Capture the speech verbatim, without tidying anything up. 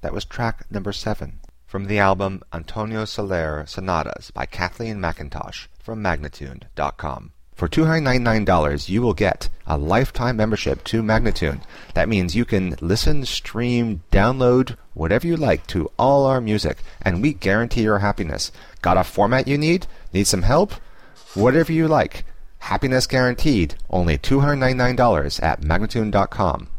That was track number seven from the album Antonio Soler Sonatas by Kathleen McIntosh from Magnatune dot com. For two hundred ninety-nine dollars, you will get a lifetime membership to Magnatune. That means you can listen, stream, download, whatever you like to all our music, and we guarantee your happiness. Got a format you need? Need some help? Whatever you like. Happiness guaranteed. Only two hundred ninety-nine dollars at Magnatune dot com.